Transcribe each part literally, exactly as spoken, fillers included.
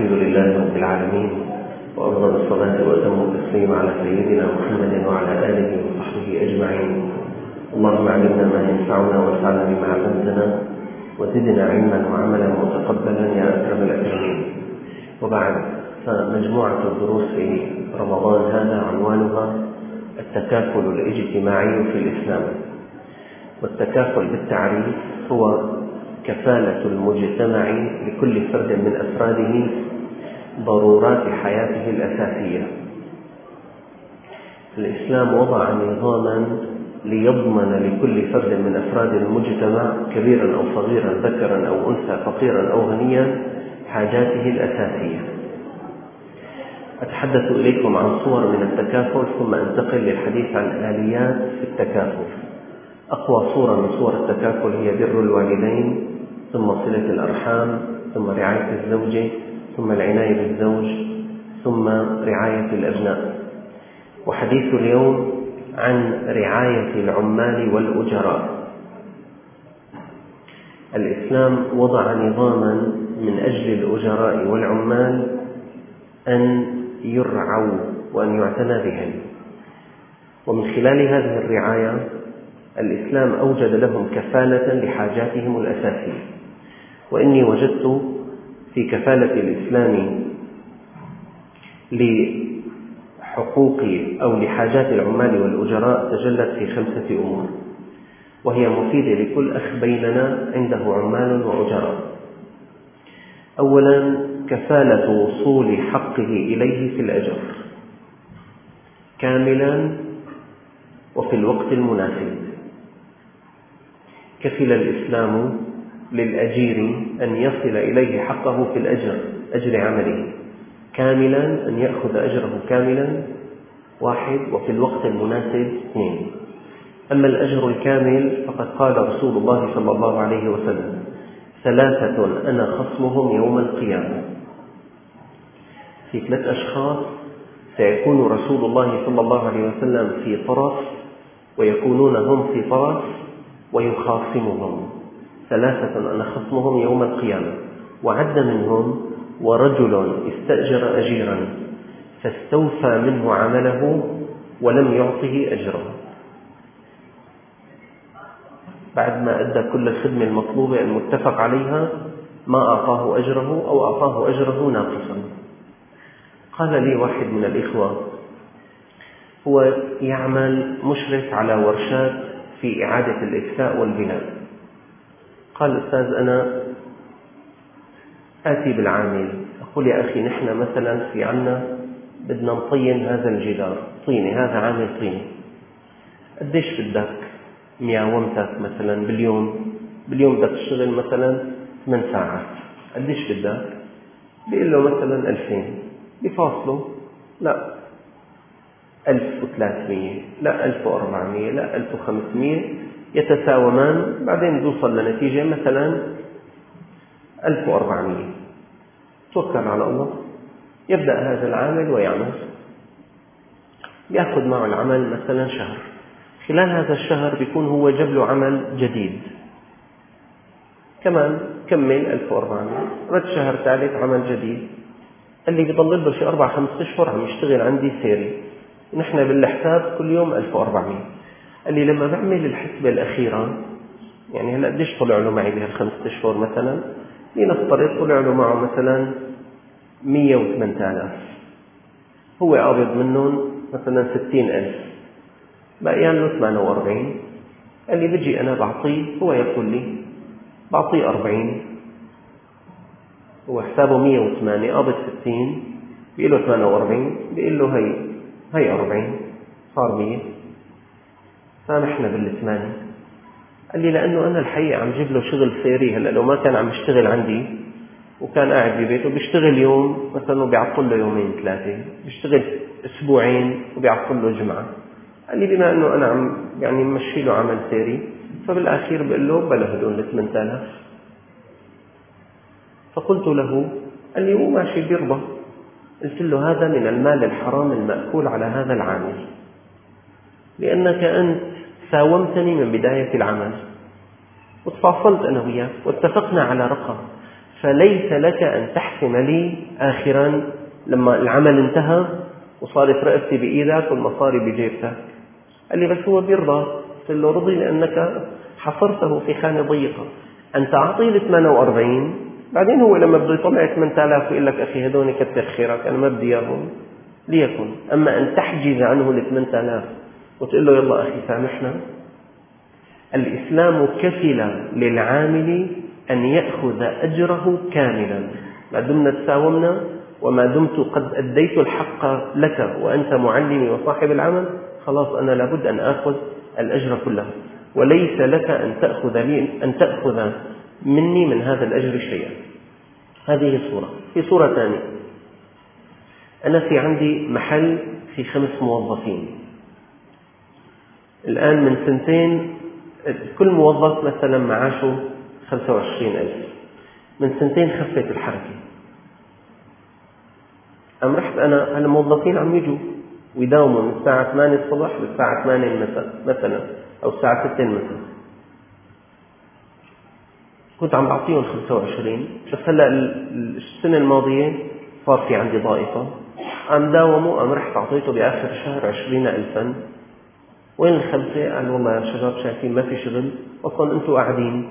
الحمد لله رب العالمين، وأفضل الصلاة وأتم التسليم على سيدنا محمد وعلى آله وصحبه أجمعين. اللهم علمنا ما ينفعنا وانفعنا بما علمتنا وزدنا علما وعملا متقبلا يا أكرم الأكرمين. وبعد، فمجموعة الدروس في رمضان هذا عنوانها التكافل الاجتماعي في الإسلام. والتكافل بالتعريف هو كفالة المجتمع لكل فرد من أفراده ضرورات حياته الأساسية. الإسلام وضع نظاما ليضمن لكل فرد من أفراد المجتمع كبيرا أو صغيرا، ذكرا أو أنثى، فقيرا أو غنيا، حاجاته الأساسية. أتحدث إليكم عن صور من التكافل ثم أنتقل للحديث عن آليات في التكافل. أقوى صورة من صور التكافل هي بر الوالدين، ثم صلة الأرحام، ثم رعاية الزوجة، ثم العناية بالزوج، ثم رعاية الأبناء. وحديث اليوم عن رعاية العمال والأجراء. الإسلام وضع نظاما من أجل الأجراء والعمال أن يرعوا وأن يعتنى بهم، ومن خلال هذه الرعاية الإسلام أوجد لهم كفالة لحاجاتهم الأساسية. وإني وجدت في كفالة الإسلام لحقوق أو لحاجات العمال والأجراء تجلت في خمسة أمور، وهي مفيدة لكل أخ بيننا عنده عمال وأجراء. أولا، كفالة وصول حقه إليه في الأجر كاملا وفي الوقت المناسب. كفل الإسلام للأجير أن يصل إليه حقه في الأجر، أجر عمله كاملا، أن يأخذ أجره كاملا، واحد، وفي الوقت المناسب، اثنين. أما الأجر الكامل فقد قال رسول الله صلى الله عليه وسلم: ثلاثة أنا خصمهم يوم القيامة. في ثلاث أشخاص سيكون رسول الله صلى الله عليه وسلم في طرف ويكونون هم في طرف ويخاصمهم. ثلاثة أنا خصمهم يوم القيامة، وعد منهم: ورجل استأجر أجيرا فاستوفى منه عمله ولم يعطه أجره. بعد ما أدى كل الخدمة المطلوبة المتفق عليها ما أعطاه أجره أو أعطاه أجره ناقصا. قال لي واحد من الإخوة، هو يعمل مشرف على ورشات في إعادة الإكساء والبناء. قال: أستاذ، أنا آتي بالعامل، أقول: يا أخي، نحن مثلا في عنا بدنا نطين هذا الجدار طينة، هذا عامل طينة، قديش بدك؟ مياومتك مثلا باليوم باليوم بدك تشتغل مثلا ثمان ساعات، قديش بدك؟ بيقول له مثلا ألفين. بفاصله: لا ألف وثلاثمية، لا ألف وأربعمية، لا ألف وخمسمية، يتساومان. بعدين بيوصل لنتيجة مثلا ألف وأربعمية. توكل على الله، يبدأ هذا العامل ويعمل، يأخذ معه العمل مثلا شهر. خلال هذا الشهر بيكون هو جاب له عمل جديد كمان، كمل ألف وأربعمية. رد شهر ثالث عمل جديد. قال لي: بيضل له شي أربع خمس أشهر عم يشتغل عندي سيري، ونحن بالحساب كل يوم ألف وأربعمية. قال لي: لما بعمل الحسبة الأخيرة، يعني هلا قديش طلع له معي بهالخمسة أشهر مثلا، لنفترض طلع له معه مثلا مية وثمانية آلاف، هو قابض منهم مثلا ستين ألف، بقيان له ثمانية وأربعين. قال لي: بجي أنا بعطيه، هو يقول لي بعطيه أربعين، هو حسابه مية وثمانية، قابض ستين، بيقول له ثمانية وأربعين، بيقول له هي هي أربعين، صار مية، سامحنا بالثمانية. قال لي: لأنه أنا الحقيقة عم جيب له شغل سيري. هلأ لو ما كان عم يشتغل عندي وكان قاعد ببيته، بيشتغل يوم مثلا وبيعطل له يومين ثلاثة، بيشتغل أسبوعين وبيعطل له جمعة. قال لي: بما أنه أنا عم يعني ممشي له عمل سيري، فبالأخير بقول له بلا هدول ثمانية آلاف. فقلت له، قال لي: مو ماشي بيرضى. قلت له: هذا من المال الحرام المأكول على هذا العامل، لأنك أنت ساومتني من بداية العمل، وتفاصلت أنا وياك واتفقنا على رقم، فليس لك أن تحسم لي آخرا لما العمل انتهى وصارت رأسي بإيدك والمصاري بجيبتك. قال لي بس هو بيرضى. قلت له رضي لأنك حصرته في خانة ضيقة. أنت أعطيه ال ثمانية وأربعين، بعدين هو لما بده يطلع ثمانية آلاف ويقول لك أخي هدوني كتر خيرك أنا ما بدي إياهم ليكن. أما أن تحجز عنه ال ثمانية آلاف وتقول له يلا أخي سامحنا، الإسلام كفل للعامل أن يأخذ أجره كاملا ما دمنا تساومنا، وما دمت قد أديت الحق لك وأنت معلمي وصاحب العمل، خلاص أنا لابد أن آخذ الأجر كله، وليس لك أن تأخذ لي أن تأخذ مني من هذا الأجر شيئا. هذه صورة. في صورة ثانية، أنا في عندي محل في خمس موظفين الآن، من سنتين كل موظف مثلا معاشه خمسة وعشرين ألف، من سنتين خفت الحركة. أم رحت أنا الموظفين عم يجوا ويداوموا من الساعة ثمانية الصبح للساعة ثمانية مثلا أو الساعة ستة مثلا، كنت عم بعطيهم خمسة وعشرين، بس هلا السنة الماضية صار في عندي ضائفة عم داوموا، أم رحت أعطيته بآخر الشهر عشرين ألفا. وين الخمسة؟ قال والله يا شباب شايفين ما في شغل أصلا أنتوا قاعدين.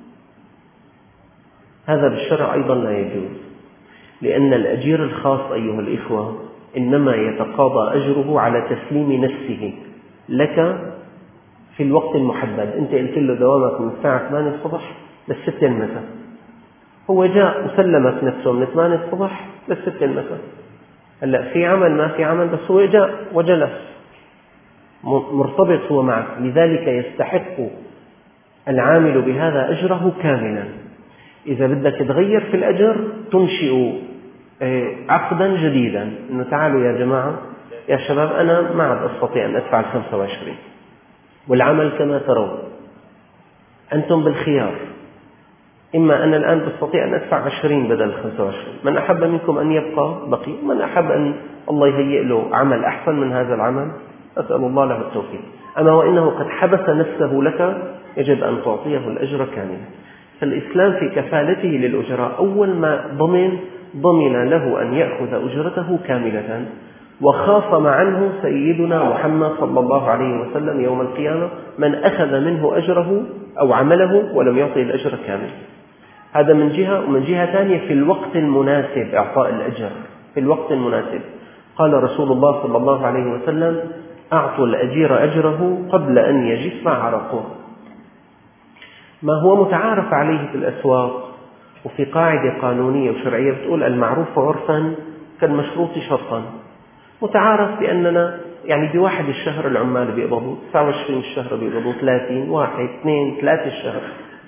هذا بالشرع أيضا لا يجوز، لأن الأجير الخاص أيها الإخوة إنما يتقاضى أجره على تسليم نفسه لك في الوقت المحدد. أنت قلت له دوامك من الساعة ثمانية الصبح للستة المساء، هو جاء وسلمك نفسه من ثمانية الصبح للستة المساء. هلا في عمل ما في عمل، بس هو جاء وجلس مرتبط هو معك، لذلك يستحق العامل بهذا أجره كاملا. إذا بدك تغير في الأجر تنشئ عقدا جديدا، إنه تعالوا يا جماعة يا شباب أنا ما عاد أستطيع أن أدفع الخمسة وعشرين، والعمل كما ترون أنتم بالخيار، إما أنا الآن بستطيع أن أدفع عشرين بدل خمسة وعشرين، من أحب منكم أن يبقى بقي، من أحب أن الله يهيئ له عمل أحسن من هذا العمل أسأل الله له التوفيق. أما وإنه قد حبس نفسه لك يجب أن تعطيه الأجر كاملا. فالإسلام في كفالته للأجراء أول ما ضمن ضمن له أن يأخذ أجرته كاملة، وخاصم عنه سيدنا محمد صلى الله عليه وسلم يوم القيامة من أخذ منه أجره أو عمله ولم يعطي الأجر كامل. هذا من جهة. ومن جهة ثانية في الوقت المناسب إعطاء الأجر في الوقت المناسب. قال رسول الله صلى الله عليه وسلم أعطوا الأجير أجره قبل أن يجف عرقه. ما هو متعارف عليه في الأسواق، وفي قاعدة قانونية وشرعية بتقول المعروف عرفا كالمشروط شرطا. متعارف بأننا يعني بواحد الشهر العمال بيقبضوا، تسعة وعشرين الشهر بيقبضوا ثلاثين، واحد اثنين ثلاثة الشهر.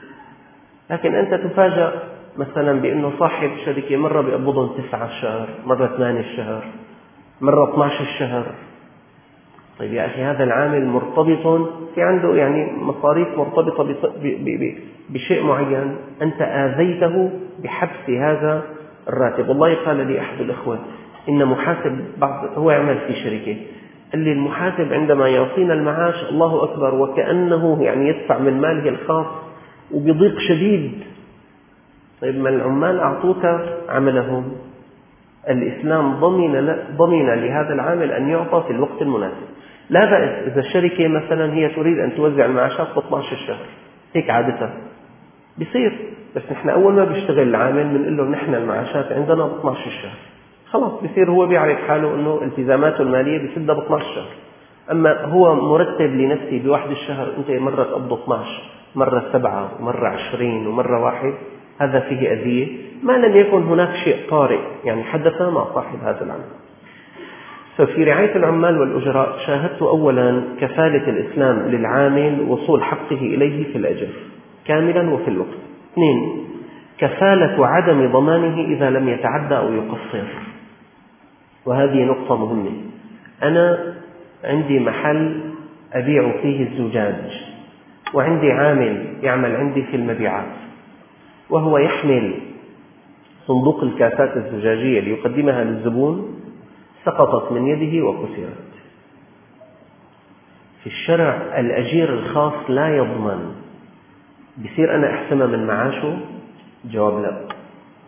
لكن أنت تفاجأ مثلا بأنه صاحب شركة مرة بيقبضهم تسعة الشهر، مرة ثمانية الشهر، مرة اثني عشر الشهر. طيب يا أخي هذا العامل مرتبط في عنده يعني مصاريف مرتبطة بشيء معين، أنت آذيته بحبس هذا الراتب. والله قال لي أحد الأخوة إن محاسب بعض هو يعمل في شركة، قال لي المحاسب عندما يعطينا المعاش الله أكبر وكأنه يعني يدفع من ماله الخاص وبضيق شديد. طيب ما العمال أعطوك عملهم، الإسلام ضمن ضمن لهذا العامل أن يعطى في الوقت المناسب. لا بأس إذا الشركة مثلا هي تريد أن توزع المعاشات ب اثني عشر الشهر، هيك عادتها بيصير، بس نحن أول ما بيشتغل العامل بنقول له نحن المعاشات عندنا ب اثني عشر الشهر، خلاص بيصير هو بيعرف حاله أنه التزاماته المالية بيسدها ب اثني عشر شهر. أما هو مرتب لنفسه بواحد الشهر، أنت مرة تقبض اثني عشر، مرة سبعة، ومرة عشرين، ومرة واحد، هذا فيه أذية ما لم يكن هناك شيء طارئ يعني حدث مع صاحب هذا العمل. ففي رعاية العمال والأجراء شاهدت أولا كفالة الإسلام للعامل وصول حقه إليه في الأجر كاملا وفي الوقت. اثنين، كفالة عدم ضمانه إذا لم يتعدى أو يقصر، وهذه نقطة مهمة. أنا عندي محل أبيع فيه الزجاج، وعندي عامل يعمل عندي في المبيعات، وهو يحمل صندوق الكاسات الزجاجية ليقدمها للزبون، سقطت من يده وكسرت. في الشرع الأجير الخاص لا يضمن، بصير أنا أحسمها من معاشه؟ جواب لا.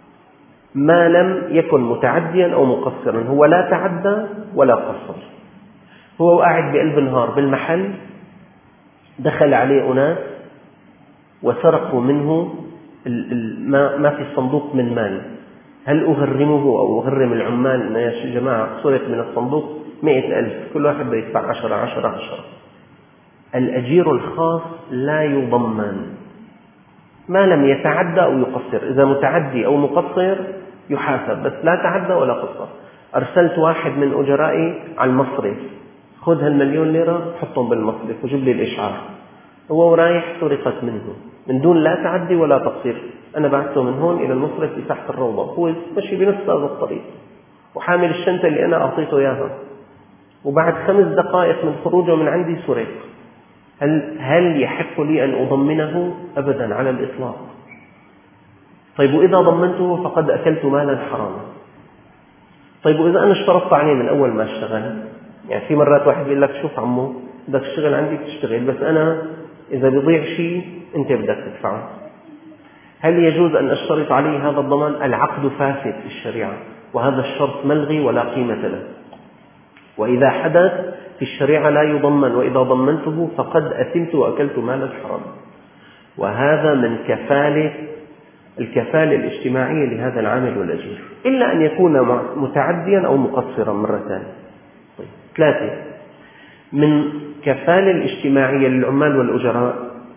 ما لم يكن متعديا أو مقصرا. هو لا تعدى ولا قصر، هو قاعد بقلب النهار بالمحل، دخل عليه أناس وسرقوا منه ما في الصندوق من مال. هل أغرمه أو أغرم العمال أن يا جماعة سرق من الصندوق مئة ألف، كل واحد بده يدفع عشرة عشرة عشرة؟ الأجير الخاص لا يضمن ما لم يتعدى أو يقصر. إذا متعدي أو مقصر يحاسب، بس لا تعدى ولا قصر. أرسلت واحد من أجرائي على المصرف، خذ هالمليون ليرة حطهم بالمصرف وجيب لي الإشعار. هو رايح سرقت منه من دون لا تعدي ولا تقصير. أنا بعثته من هون إلى المصرف في تحت الروضة، هو مشي بنفس هذا الطريق وحامل الشنطة اللي أنا أعطيته إياها، وبعد خمس دقائق من خروجه من عندي سرق. هل هل يحق لي أن أضمنه؟ أبدا على الإطلاق. طيب وإذا ضمنته فقد أكلت مالا حراما. طيب وإذا أنا اشترطت عليه من أول ما اشتغل، يعني في مرات واحد يقول لك شوف عمو بدك تشتغل عندي تشتغل، بس أنا إذا بيضيع شيء أنت بدك تدفعه. هل يجوز أن أشترط عليه هذا الضمان؟ العقد فاسد في الشريعة، وهذا الشرط ملغي ولا قيمة له. وإذا حدث في الشريعة لا يضمن، وإذا ضمنته فقد أثمت وأكلت مال الحرام. وهذا من كفالة الكفالة الاجتماعية لهذا العامل والأجير، إلا أن يكون متعديا أو مقصرا مرة ثانية. طيب. ثلاثة، من كفالة الاجتماعية للعمال والأجراء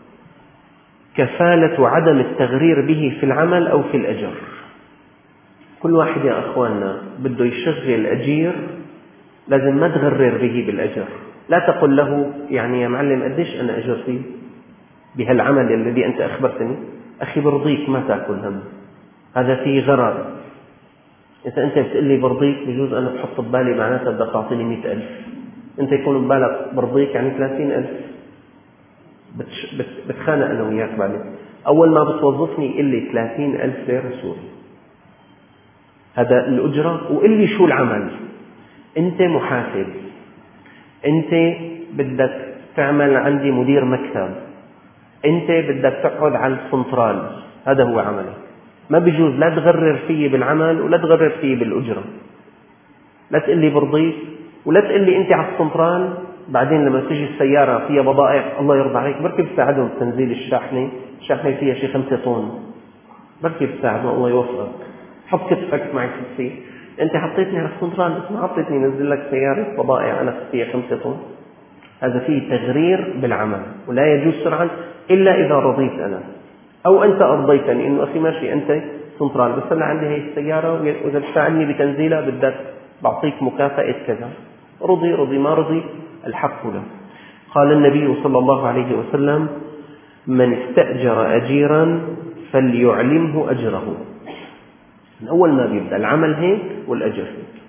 كفالة عدم التغرير به في العمل أو في الأجر. كل واحد يا أخواننا بده يشغل أجير لازم ما تغرر به بالأجر. لا تقل له يعني يا معلم قديش أنا أجر فيه بهالعمل الذي أنت أخبرتني، أخي برضيك ما تأكل هم، هذا فيه غرر. إذا أنت بتقول لي برضيك بجوز أنا بحط ببالي معناتها بدك تعطيني مئة ألف، أنت يكون ببالك برضيك يعني ثلاثين ألف. بتخانق أنا وياك بعدين. أول ما بتوظفني قل لي ثلاثين ألف ليرة سوري، هذا الأجرة، وقل لي شو العمل. أنت محاسب، أنت بدك تعمل عندي مدير مكتب، أنت بدك تقعد على السنترال، هذا هو عملك. ما بيجوز لا تغرر فيه بالعمل ولا تغرر فيه بالأجرة. لا تقل لي برضيك ولا تقل لي أنت على السنترال، بعدين لما تجي السيارة فيها بضائع الله يرضى عليك بركي بتساعدهم تنزيل الشاحنة، الشاحنة فيها شي خمسة طن، بركي بتساعدهم الله يوفقك، حط كتفك معي في السي. أنت حطيتني على السنترال بس ما حطيتني نزل لك سيارة بضائع أنا فيها خمسة طن. هذا فيه تغرير بالعمل، ولا يجوز شرعا إلا إذا رضيت أنا أو أنت أرضيتني إنه أخي ماشي أنت سنترال بس أنا عندي هي السيارة وإذا بتساعدني بتنزيلها بدك بعطيك مكافأة كذا. رضي رضي ما رضي الحق له. قال النبي صلى الله عليه وسلم: من استأجر أجيرا فليعلمه أجره. من أول ما بيبدأ العمل هيك والأجر هيك.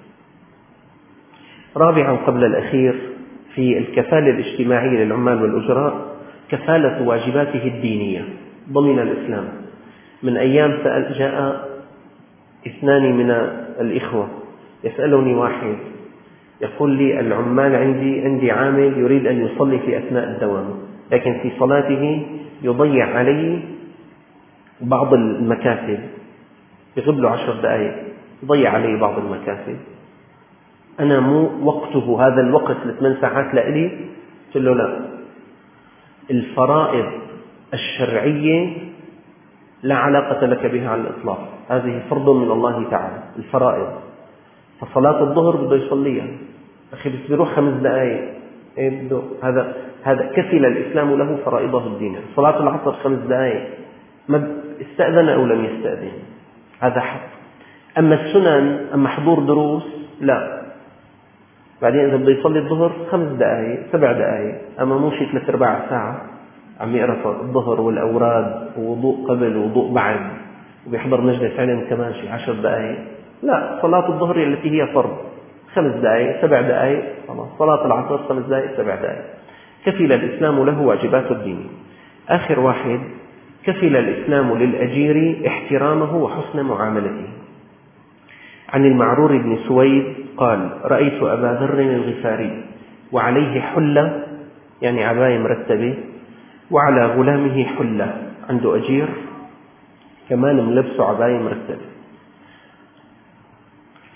رابعا قبل الأخير في الكفالة الاجتماعية للعمال والأجراء كفالة واجباته الدينية ضمن الإسلام. من أيام سأل جاء اثنان من الإخوة يسألني واحد يقول لي: العمال عندي عندي عامل يريد أن يصلي في أثناء الدوام، لكن في صلاته يضيع عليه بعض المكاسب، يغيب له عشر دقائق يضيع عليه بعض المكاسب. أنا مو وقته هذا الوقت لثمان ساعات لإلي. قلت له: لا، الفرائض الشرعية لا علاقة لك بها على الإطلاق، هذه فرض من الله تعالى. الفرائض فصلاة الظهر بده يصليها، أخي بس بيروح خمس دقائق إيه بده، هذا هذا كفل الإسلام له فرائضه الدين. صلاة العصر خمس دقائق، ما استأذن أو لم يستأذن هذا حق. أما السنن، أما حضور دروس لا. بعدين إذا بده يصلي الظهر خمس دقائق سبع دقائق، أما مو شيء ثلاث أرباع ساعة عم يقرأ الظهر والأوراد ووضوء قبل ووضوء بعد وبيحضر مجلس علم كمان شيء عشر دقائق. لا، صلاة الظهر التي هي فرض خمس دقائق سبع دقائق خلاص، صلاة العصر خمس دقائق سبع دقائق. كفل الإسلام له واجبات الدين. آخر واحد، كفل الإسلام للأجير احترامه وحسن معاملته. عن المعرور بن سويد قال: رأيت أبا ذر الغفاري وعليه حلة، يعني عباية مرتبة، وعلى غلامه حلة، عنده أجير كمان ملبسه عباية مرتبة.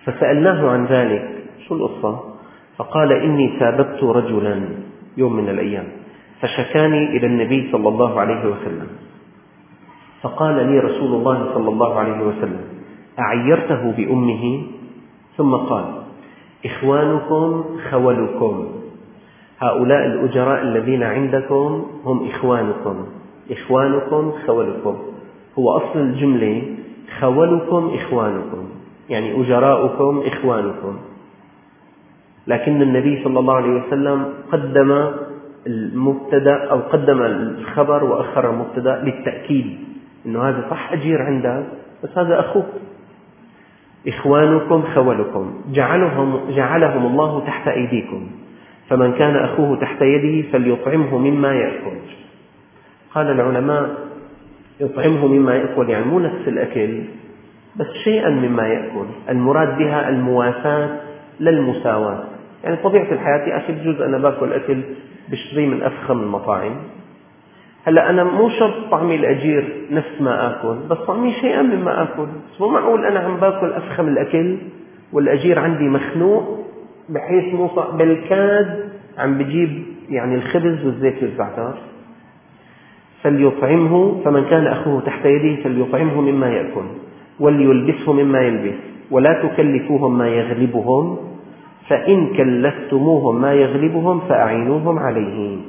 فسألناه عن ذلك، شو القصة؟ فقال: إني سابقت رجلا يوم من الأيام فشكاني إلى النبي صلى الله عليه وسلم، فقال لي رسول الله صلى الله عليه وسلم: أعيرته بأمه؟ ثم قال: إخوانكم خولكم، هؤلاء الأجراء الذين عندكم هم إخوانكم، إخوانكم خولكم. هو أصل الجملة خولكم إخوانكم، يعني أجراؤكم إخوانكم، لكن النبي صلى الله عليه وسلم قدم المبتدأ أو قدم الخبر وأخر المبتدأ للتأكيد إنه هذا صح أجير عندك، بس هذا أخوك. إخوانكم خولكم جعلهم, جعلهم الله تحت أيديكم، فمن كان أخوه تحت يده فليطعمه مما يأكل. قال العلماء: يطعمه مما يأكل يعني مو نفس الأكل، بس شيئا مما يأكل، المراد بها المواساة للمساواة. يعني طبيعة الحياة يا أخي بجوز أنا باكل أكل بشتري من أفخم المطاعم، هلا أنا مو شرط طعمي الأجير نفس ما آكل، بس طعمي شيئا مما آكل. مو معقول أنا عم باكل أفخم الأكل والأجير عندي مخنوق بحيث مو بالكاد عم بجيب يعني الخبز والزيت والزعتر. فليطعمه، فمن كان أخوه تحت يده فليطعمه مما يأكل وليلبسه مما يلبس، ولا تكلفوهم ما يغلبهم، فإن كلفتموهم ما يغلبهم فأعينوهم عليه.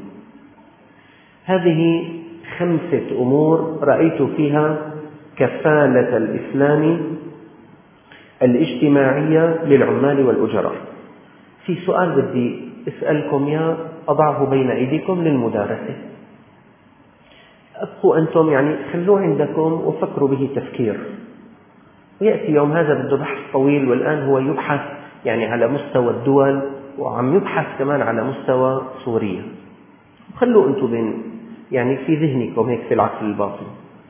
هذه خمسة أمور رأيت فيها كفالة الإسلام الاجتماعية للعمال والأجراء. في سؤال بدي أسألكم يا أضعه بين أيديكم للمدارسة، أبقوا أنتم يعني خلوه عندكم وفكروا به تفكير. ويأتي يوم هذا بده بحث طويل، والآن هو يبحث يعني على مستوى الدول، وعم يبحث كمان على مستوى سوريا. خلوا أنتم بين يعني في ذهنكم هيك في العقل الباطن،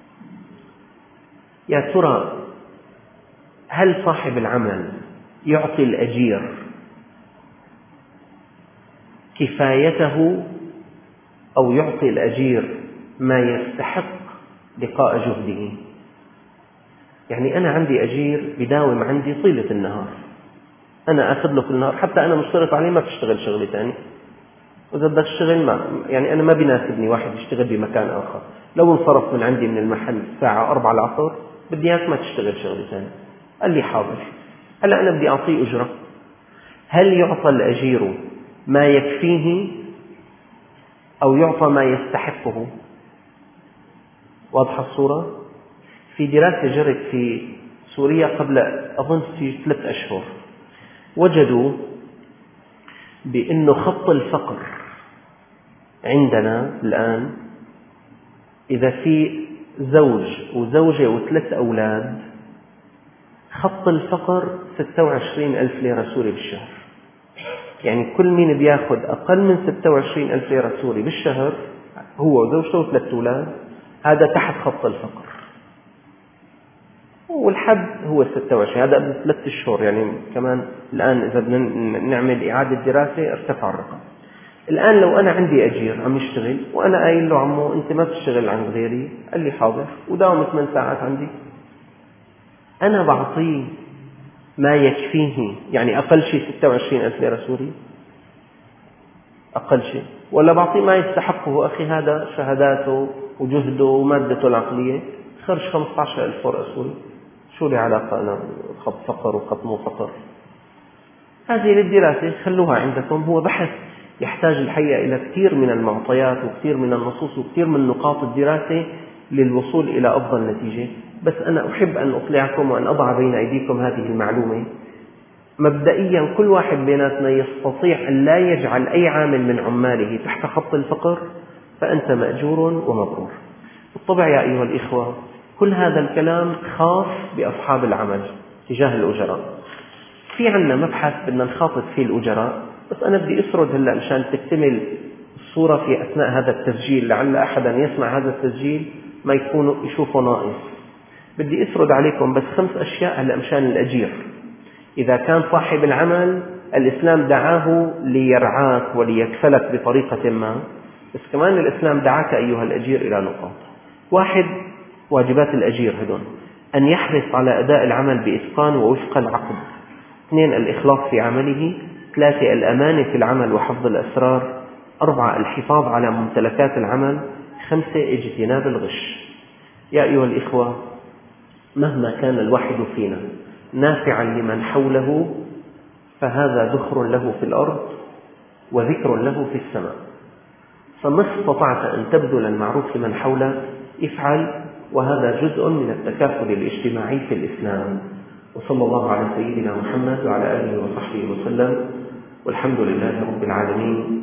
يا ترى هل صاحب العمل يعطي الأجير كفايته أو يعطي الأجير ما يستحق لقاء جهده؟ يعني أنا عندي أجير بداوم عندي طيلة النهار، أنا أخذ له في النهار، حتى أنا مشترط عليه ما تشتغل شغلة ثانية، وإذا بدك تشتغل ما يعني أنا ما بيناسبني واحد يشتغل بمكان آخر. لو انصرف من عندي من المحل الساعة أربعة العصر بدي إياك ما تشتغل شغلة ثانية. قال لي حاضر. هلا أنا بدي أعطيه أجرة، هل يعطى الأجير ما يكفيه أو يعطى ما يستحقه؟ واضحة الصورة؟ في دراسة جرت في سوريا قبل أظن في ثلاث أشهر، وجدوا بأنه خط الفقر عندنا الآن إذا في زوج وزوجة وثلاث أولاد، خط الفقر ستة وعشرين ألف ليرة سوري بالشهر. يعني كل مين بياخد أقل من ستة وعشرين ألف ليرة سوري بالشهر، هو وزوجته وثلاث أولاد، هذا تحت خط الفقر. والحد هو ستة وعشرين، هذا قبل ثلاثة أشهر يعني كمان. الآن إذا بدنا نعمل إعادة دراسة ارتفع الرقم. الآن لو أنا عندي أجير عم يشتغل وأنا قايل له عمو أنت ما تشتغل عند غيري، قال لي حاضر وداوم ثمان ساعات عندي، أنا بعطيه ما يكفيه، يعني أقل شيء ستة وعشرين ألف ليرة سوري أقل شيء، ولا بعطيه ما يستحقه؟ أخي هذا شهاداته وجهده ومادته العقلية خرج خمسة عشر ألف ورقة سوري، شو لي علاقة أنا خط فقر وخط مو فقر؟ هذه للدراسة خلوها عندكم. هو بحث يحتاج الحقيقة إلى كثير من المعطيات وكثير من النصوص وكثير من نقاط الدراسة للوصول إلى أفضل نتيجة، بس أنا أحب أن أطلعكم وأن أضع بين أيديكم هذه المعلومة. مبدئيا كل واحد بيناتنا يستطيع أن لا يجعل أي عامل من عماله تحت خط الفقر، فأنت مأجور ومبرور. بالطبع يا أيها الإخوة كل هذا الكلام خاص بأصحاب العمل تجاه الأجراء. في عنا مبحث بدنا نخاطب فيه الأجراء، بس أنا بدي أسرد هلأ مشان تكتمل الصورة في أثناء هذا التسجيل، لعل أحدا يسمع هذا التسجيل ما يكون يشوفه ناقص. بدي أسرد عليكم بس خمس أشياء هلأ مشان الأجير. إذا كان صاحب العمل الإسلام دعاه ليرعاك وليكفلك بطريقة ما، بس كمان الإسلام دعاك أيها الأجير إلى نقاط. واحد، واجبات الأجير هدون: أن يحرص على أداء العمل بإتقان ووفق العقد، اثنين الإخلاص في عمله، ثلاثة الأمانة في العمل وحفظ الأسرار، أربعة الحفاظ على ممتلكات العمل، خمسة اجتناب الغش. يا أيها الإخوة، مهما كان الواحد فينا نافعا لمن حوله فهذا ذخر له في الأرض وذكر له في السماء. فما استطعت أن تبذل المعروف لمن حولك افعل، وهذا جزء من التكافل الاجتماعي في الإسلام. وصلى الله على سيدنا محمد وعلى آله وصحبه وسلم، والحمد لله رب العالمين.